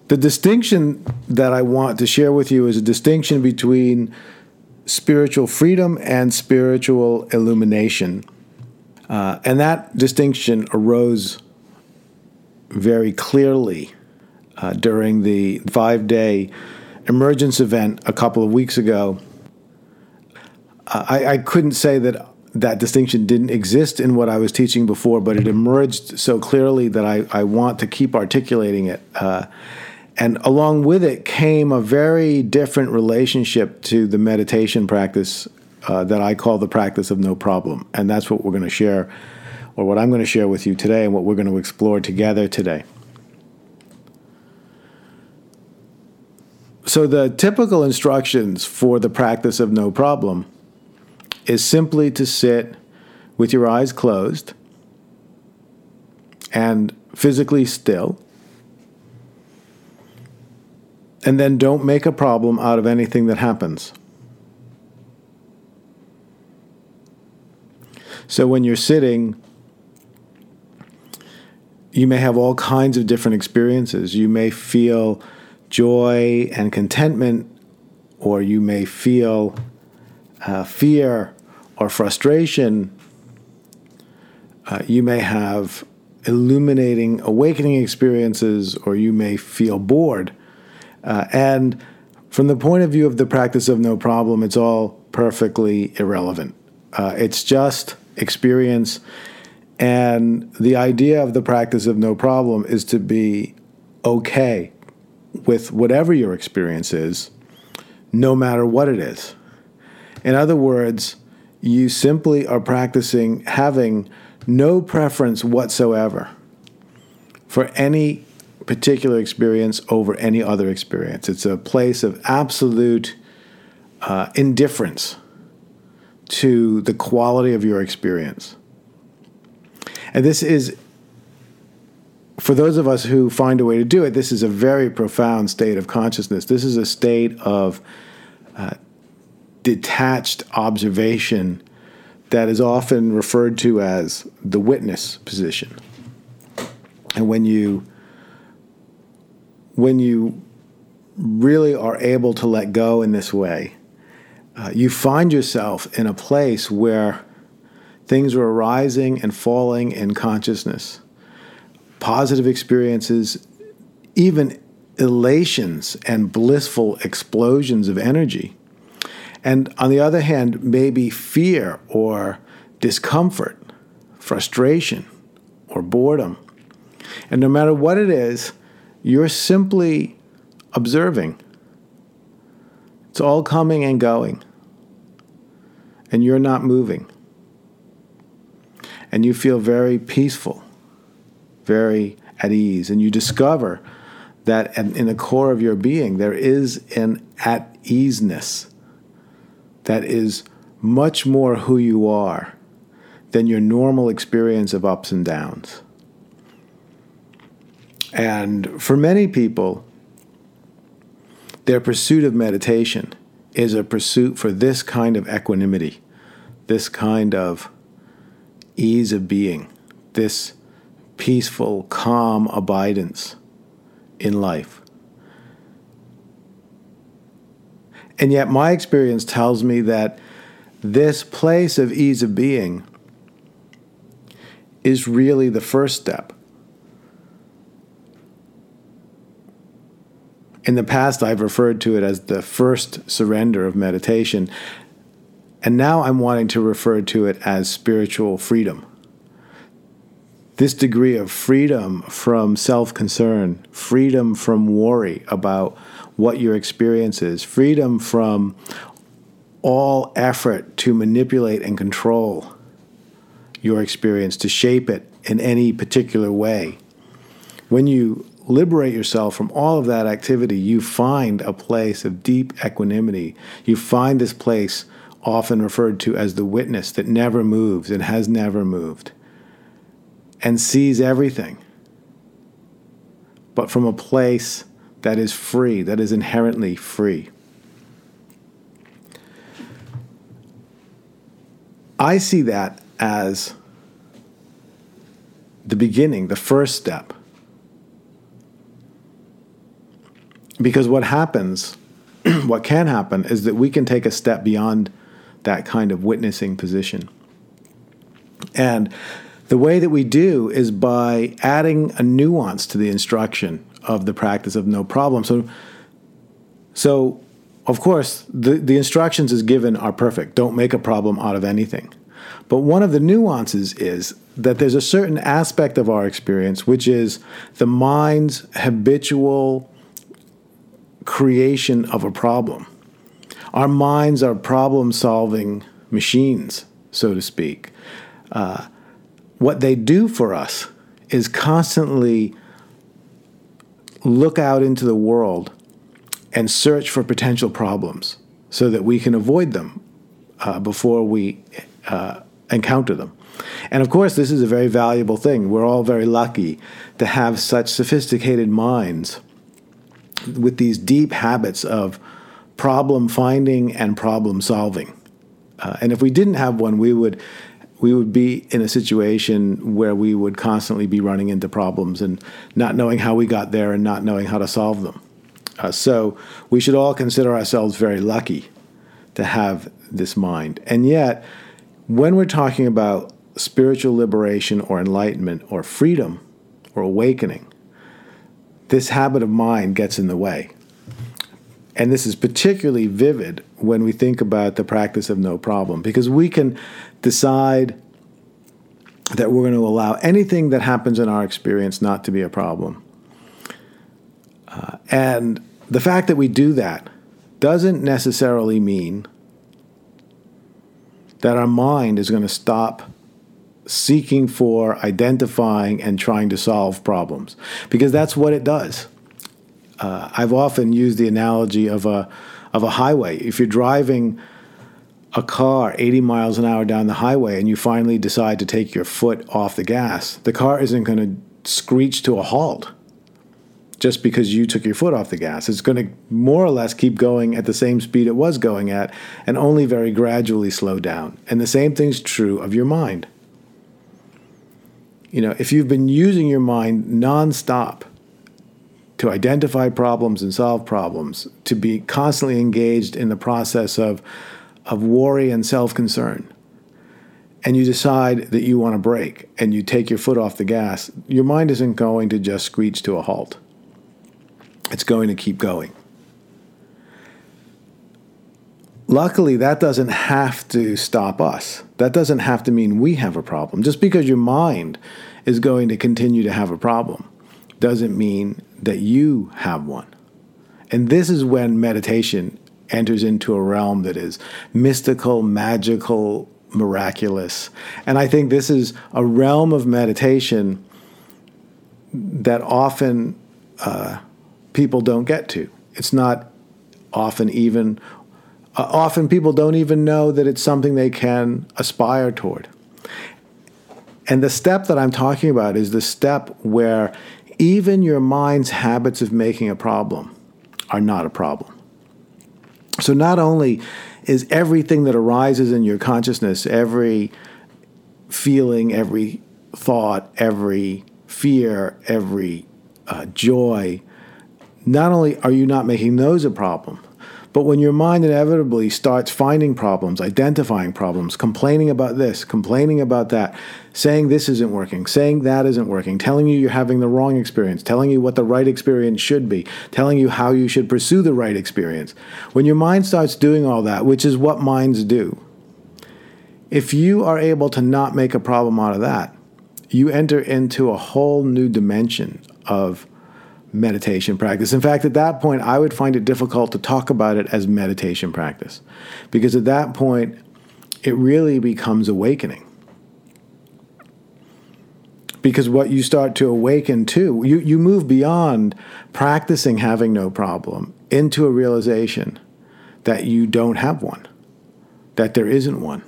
The distinction that I want to share with you is a distinction between spiritual freedom and spiritual illumination. And that distinction arose very clearly during the 5-day emergence event a couple of weeks ago. I couldn't say that that distinction didn't exist in what I was teaching before, but it emerged so clearly that I want to keep articulating it. And along with it came a very different relationship to the meditation practice that I call the practice of no problem. And that's what we're going to share, or what I'm going to share with you today, and what we're going to explore together today. So the typical instructions for the practice of no problem is simply to sit with your eyes closed and physically still, and then don't make a problem out of anything that happens. So when you're sitting, you may have all kinds of different experiences. You may feel joy and contentment, or you may feel fear or frustration. You may have illuminating, awakening experiences, or you may feel bored. And from the point of view of the practice of no problem, it's all perfectly irrelevant. It's just experience. And the idea of the practice of no problem is to be okay with whatever your experience is, no matter what it is. In other words, you simply are practicing having no preference whatsoever for any particular experience over any other experience. It's a place of absolute indifference to the quality of your experience. And this is, for those of us who find a way to do it, this is a very profound state of consciousness. This is a state of detached observation that is often referred to as the witness position. And when you really are able to let go in this way, you find yourself in a place where things are arising and falling in consciousness. Positive experiences, even elations and blissful explosions of energy. And on the other hand, maybe fear or discomfort, frustration or boredom. And no matter what it is, you're simply observing. It's all coming and going. And you're not moving. And you feel very peaceful, very at ease. And you discover that in the core of your being, there is an at-easeness that is much more who you are than your normal experience of ups and downs. And for many people, their pursuit of meditation is a pursuit for this kind of equanimity, this kind of ease of being, this peaceful, calm abidance in life. And yet my experience tells me that this place of ease of being is really the first step. In the past, I've referred to it as the first surrender of meditation. And now I'm wanting to refer to it as spiritual freedom. This degree of freedom from self-concern, freedom from worry about what your experience is, freedom from all effort to manipulate and control your experience, to shape it in any particular way. When you liberate yourself from all of that activity, you find a place of deep equanimity. You find this place often referred to as the witness that never moves and has never moved and sees everything, but from a place that is free, that is inherently free. I see that as the beginning, the first step Because what happens, what can happen, is that we can take a step beyond that kind of witnessing position. And the way that we do is by adding a nuance to the instruction of the practice of no problem. So of course, the instructions as given are perfect. Don't make a problem out of anything. But one of the nuances is that there's a certain aspect of our experience, which is the mind's habitual creation of a problem. Our minds are problem-solving machines, so to speak. What they do for us is constantly look out into the world and search for potential problems so that we can avoid them before we encounter them. And of course, this is a very valuable thing. We're all very lucky to have such sophisticated minds with these deep habits of problem finding and problem solving. And if we didn't have one, we would be in a situation where we would constantly be running into problems and not knowing how we got there and not knowing how to solve them. So we should all consider ourselves very lucky to have this mind. And yet, when we're talking about spiritual liberation or enlightenment or freedom or awakening, this habit of mind gets in the way. And this is particularly vivid when we think about the practice of no problem, because we can decide that we're going to allow anything that happens in our experience not to be a problem. And the fact that we do that doesn't necessarily mean that our mind is going to stop seeking for, identifying, and trying to solve problems, because that's what it does. I've often used the analogy of a highway. If you're driving a car 80 miles an hour down the highway and you finally decide to take your foot off the gas, the car isn't going to screech to a halt just because you took your foot off the gas. It's going to more or less keep going at the same speed it was going at and only very gradually slow down. And the same thing's true of your mind. You know, if you've been using your mind nonstop to identify problems and solve problems, to be constantly engaged in the process of worry and self-concern, and you decide that you want to break and you take your foot off the gas, your mind isn't going to just screech to a halt. It's going to keep going. Luckily, that doesn't have to stop us. That doesn't have to mean we have a problem. Just because your mind is going to continue to have a problem doesn't mean that you have one. And this is when meditation enters into a realm that is mystical, magical, miraculous. And I think this is a realm of meditation that often people don't get to. It's not often even, often people don't even know that it's something they can aspire toward. And the step that I'm talking about is the step where even your mind's habits of making a problem are not a problem. So not only is everything that arises in your consciousness, every feeling, every thought, every fear, every joy, not only are you not making those a problem, but when your mind inevitably starts finding problems, identifying problems, complaining about this, complaining about that, saying this isn't working, saying that isn't working, telling you you're having the wrong experience, telling you what the right experience should be, telling you how you should pursue the right experience. When your mind starts doing all that, which is what minds do, if you are able to not make a problem out of that, you enter into a whole new dimension of meditation practice. In fact, at that point, I would find it difficult to talk about it as meditation practice, because at that point, it really becomes awakening. Because what you start to awaken to, you move beyond practicing having no problem into a realization that you don't have one, that there isn't one,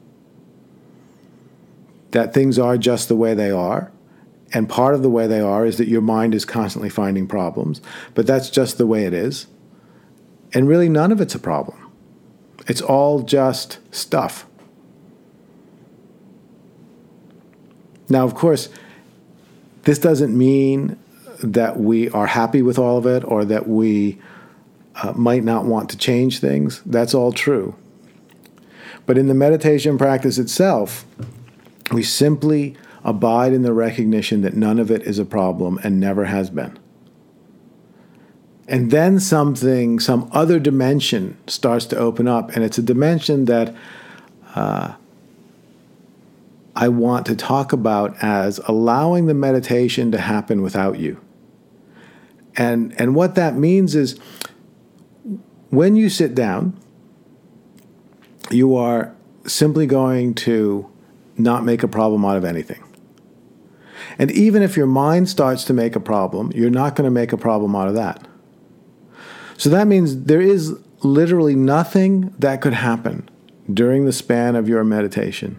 that things are just the way they are. And part of the way they are is that your mind is constantly finding problems, but that's just the way it is. And really none of it's a problem. It's all just stuff. Now, of course, this doesn't mean that we are happy with all of it or that we might not want to change things. That's all true. But in the meditation practice itself, we simply abide in the recognition that none of it is a problem and never has been. And then some other dimension starts to open up, and it's a dimension that I want to talk about as allowing the meditation to happen without you. And what that means is when you sit down, you are simply going to not make a problem out of anything. And even if your mind starts to make a problem, you're not going to make a problem out of that. So that means there is literally nothing that could happen during the span of your meditation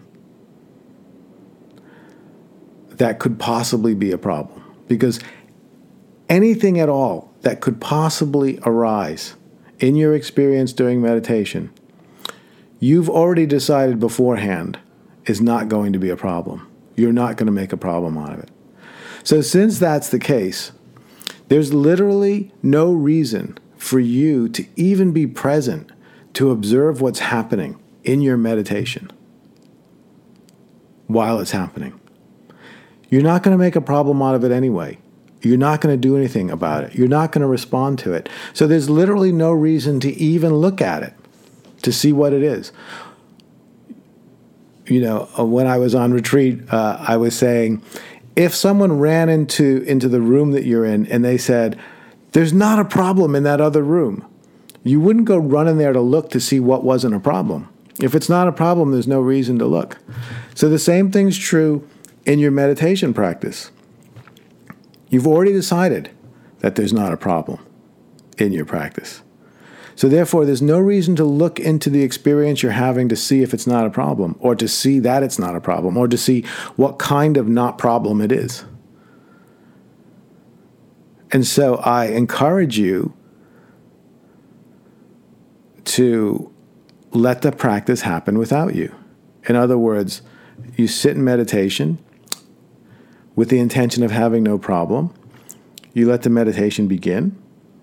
that could possibly be a problem. Because anything at all that could possibly arise in your experience during meditation, you've already decided beforehand is not going to be a problem. You're not going to make a problem out of it. So since that's the case, there's literally no reason for you to even be present to observe what's happening in your meditation while it's happening. You're not going to make a problem out of it anyway. You're not going to do anything about it. You're not going to respond to it. So there's literally no reason to even look at it, to see what it is. You know, when I was on retreat, I was saying, if someone ran into the room that you're in and they said, there's not a problem in that other room, you wouldn't go run in there to look to see what wasn't a problem. If it's not a problem, there's no reason to look. So the same thing's true in your meditation practice. You've already decided that there's not a problem in your practice. So therefore, there's no reason to look into the experience you're having to see if it's not a problem, or to see that it's not a problem, or to see what kind of not problem it is. And so I encourage you to let the practice happen without you. In other words, you sit in meditation with the intention of having no problem. You let the meditation begin.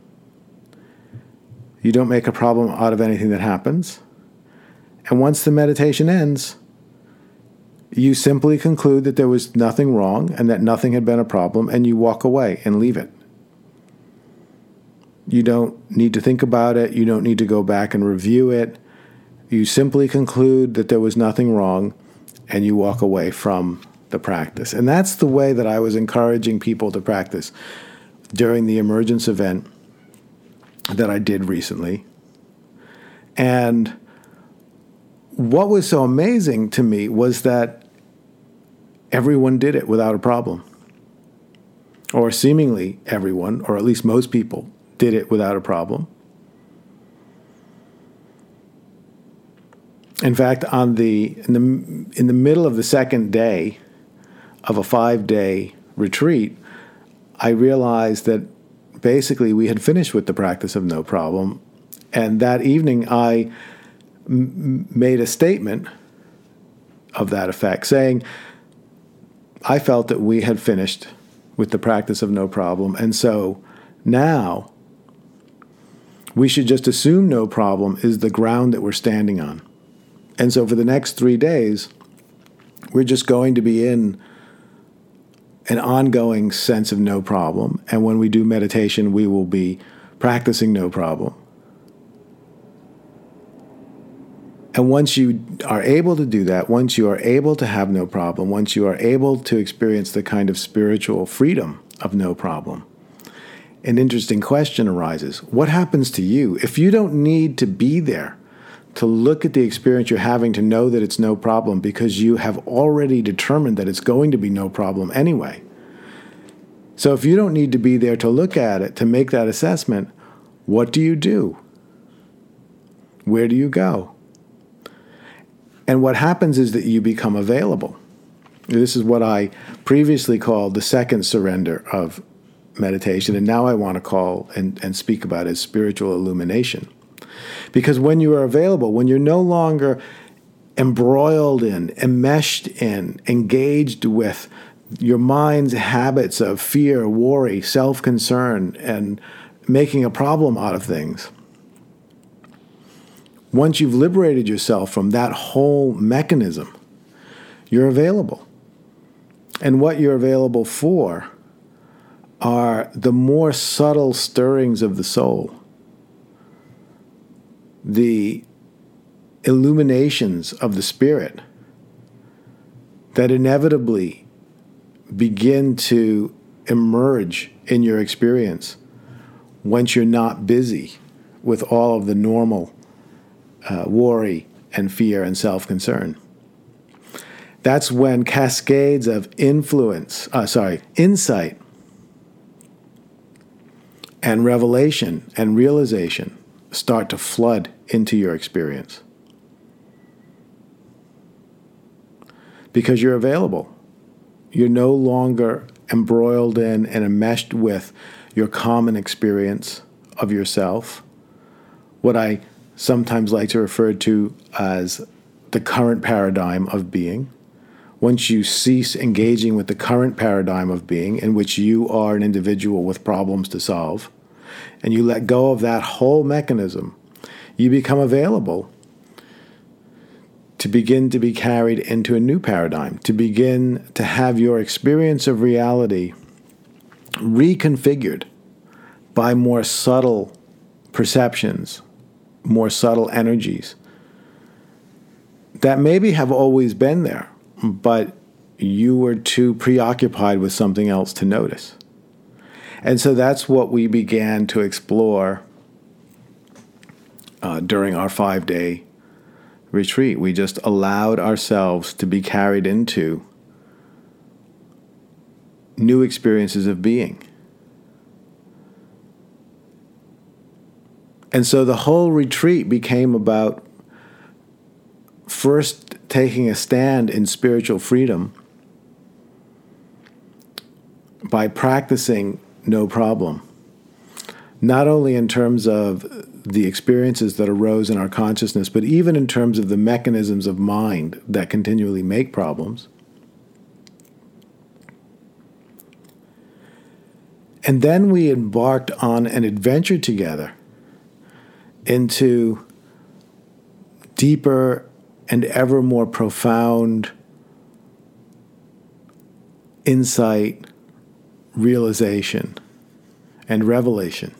You don't make a problem out of anything that happens. And once the meditation ends, you simply conclude that there was nothing wrong and that nothing had been a problem, and you walk away and leave it. You don't need to think about it. You don't need to go back and review it. You simply conclude that there was nothing wrong, and you walk away from the practice. And that's the way that I was encouraging people to practice during the emergence event that I did recently. And what was so amazing to me was that everyone did it without a problem. Or seemingly everyone, or at least most people, did it without a problem. In fact, in the middle of the second day of a 5-day retreat, I realized that basically we had finished with the practice of no problem. And that evening I made a statement of that effect, saying I felt that we had finished with the practice of no problem. And so now we should just assume no problem is the ground that we're standing on. And so for the next 3 days, we're just going to be in an ongoing sense of no problem. And when we do meditation, we will be practicing no problem. And once you are able to do that, once you are able to have no problem, once you are able to experience the kind of spiritual freedom of no problem, an interesting question arises. What happens to you if you don't need to be there to look at the experience you're having to know that it's no problem, because you have already determined that it's going to be no problem anyway? So if you don't need to be there to look at it, to make that assessment, what do you do? Where do you go? And what happens is that you become available. This is what I previously called the second surrender of meditation, and now I want to call and speak about as spiritual illumination. Because when you are available, when you're no longer embroiled in, enmeshed in, engaged with your mind's habits of fear, worry, self-concern, and making a problem out of things. Once you've liberated yourself from that whole mechanism, you're available. And what you're available for are the more subtle stirrings of the soul, the illuminations of the spirit that inevitably begin to emerge in your experience once you're not busy with all of the normal worry and fear and self-concern. That's when cascades of insight and revelation and realization start to flood into your experience. Because you're available. You're no longer embroiled in and enmeshed with your common experience of yourself, what I sometimes like to refer to as the current paradigm of being. Once you cease engaging with the current paradigm of being, in which you are an individual with problems to solve, and you let go of that whole mechanism, you become available to begin to be carried into a new paradigm, to begin to have your experience of reality reconfigured by more subtle perceptions, more subtle energies that maybe have always been there, but you were too preoccupied with something else to notice. And so that's what we began to explore during our 5-day retreat. We just allowed ourselves to be carried into new experiences of being. And so the whole retreat became about first taking a stand in spiritual freedom by practicing no problem. Not only in terms of the experiences that arose in our consciousness, but even in terms of the mechanisms of mind that continually make problems. And then we embarked on an adventure together into deeper and ever more profound insight, realization, and revelation.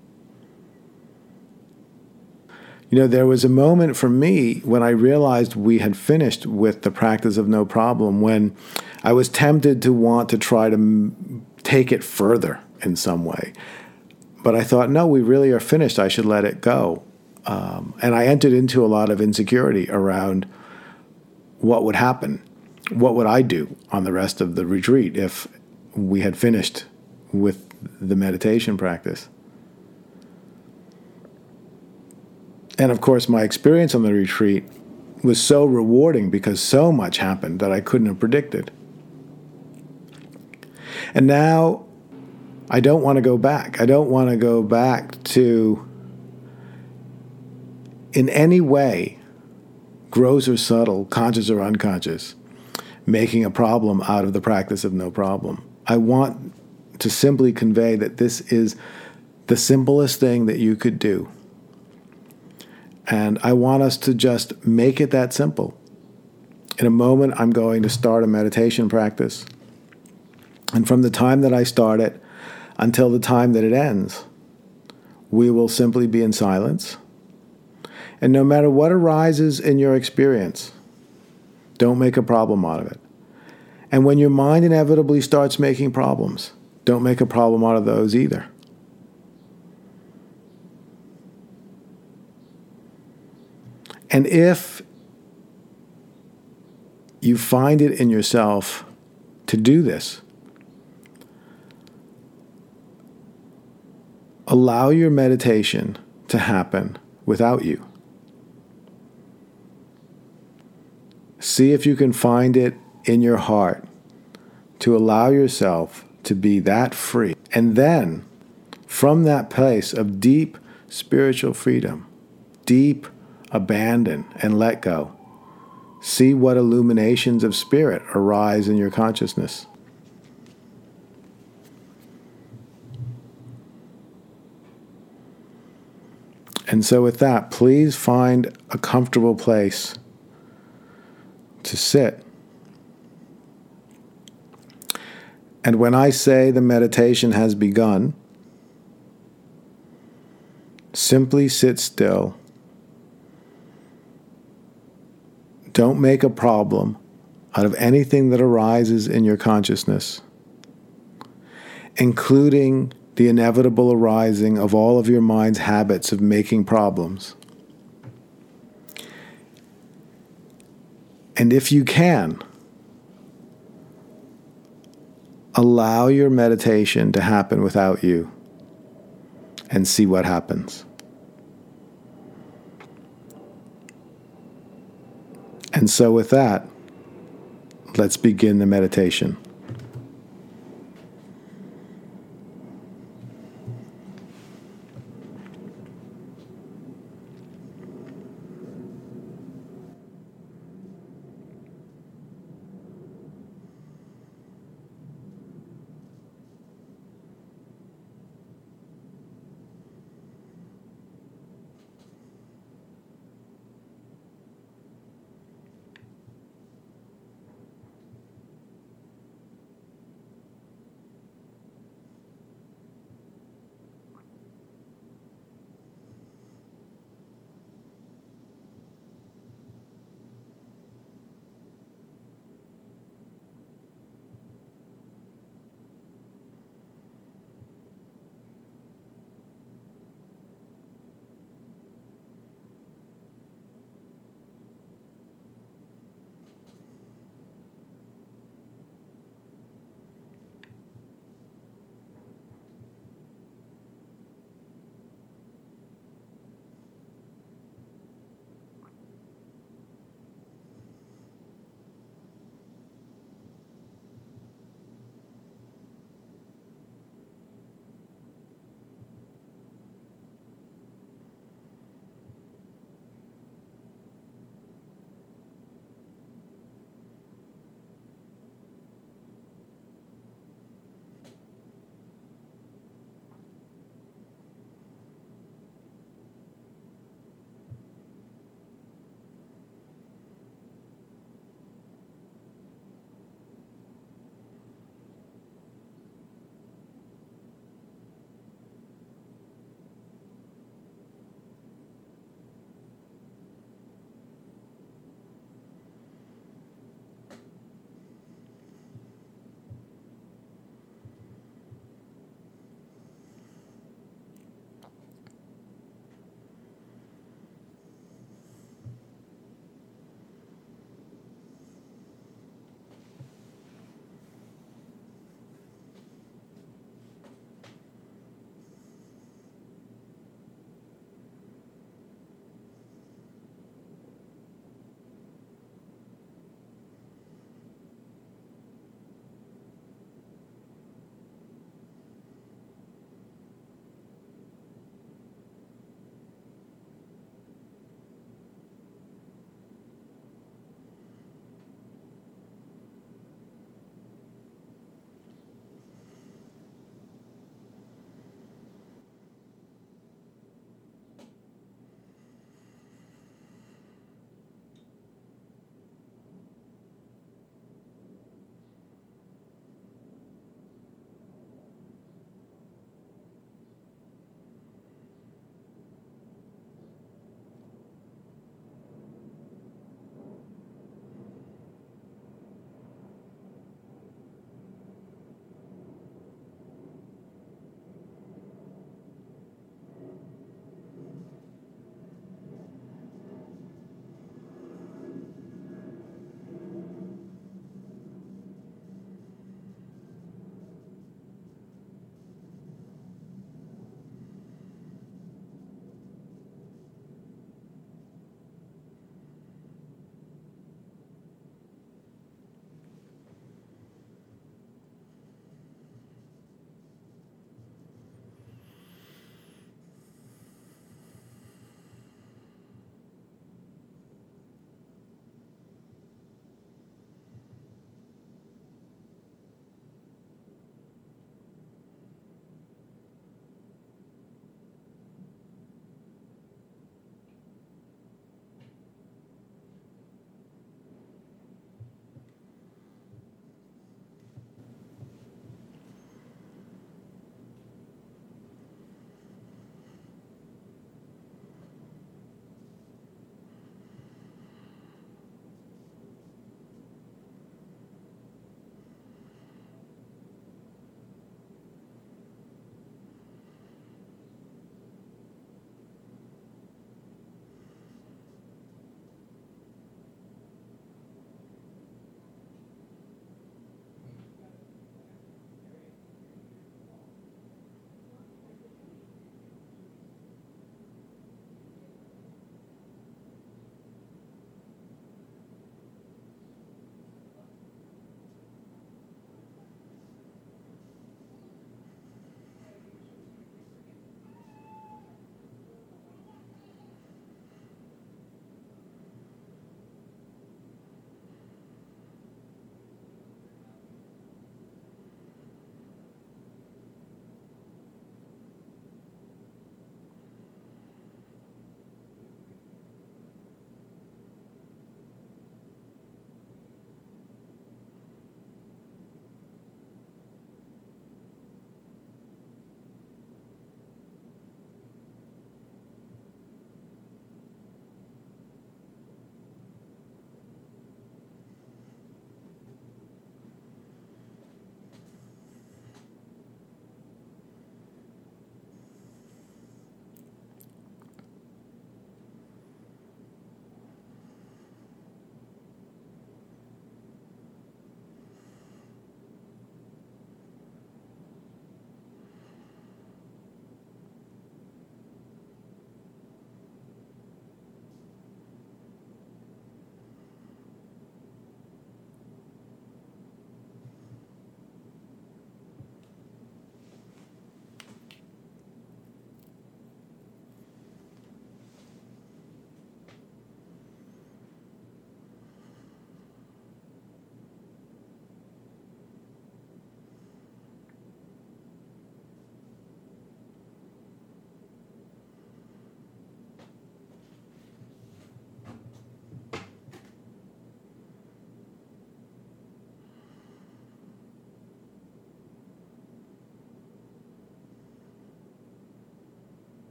You know, there was a moment for me when I realized we had finished with the practice of no problem, when I was tempted to want to try to take it further in some way. But I thought, no, we really are finished. I should let it go. And I entered into a lot of insecurity around what would happen. What would I do on the rest of the retreat if we had finished with the meditation practice? And of course, my experience on the retreat was so rewarding because so much happened that I couldn't have predicted. And now I don't want to go back. I don't want to go back to, in any way, gross or subtle, conscious or unconscious, making a problem out of the practice of no problem. I want to simply convey that this is the simplest thing that you could do. And I want us to just make it that simple. In a moment, I'm going to start a meditation practice. And from the time that I start it until the time that it ends, we will simply be in silence. And no matter what arises in your experience, don't make a problem out of it. And when your mind inevitably starts making problems, don't make a problem out of those either. And if you find it in yourself to do this, allow your meditation to happen without you. See if you can find it in your heart to allow yourself to be that free. And then, from that place of deep spiritual freedom, deep abandon and let go, see what illuminations of spirit arise in your consciousness. And so with that, please find a comfortable place to sit. And when I say the meditation has begun, simply sit still. Don't make a problem out of anything that arises in your consciousness, including the inevitable arising of all of your mind's habits of making problems. And if you can, allow your meditation to happen without you and see what happens. And so with that, let's begin the meditation.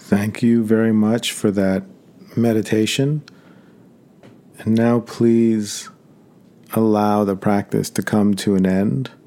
Thank you very much for that meditation. And now please allow the practice to come to an end.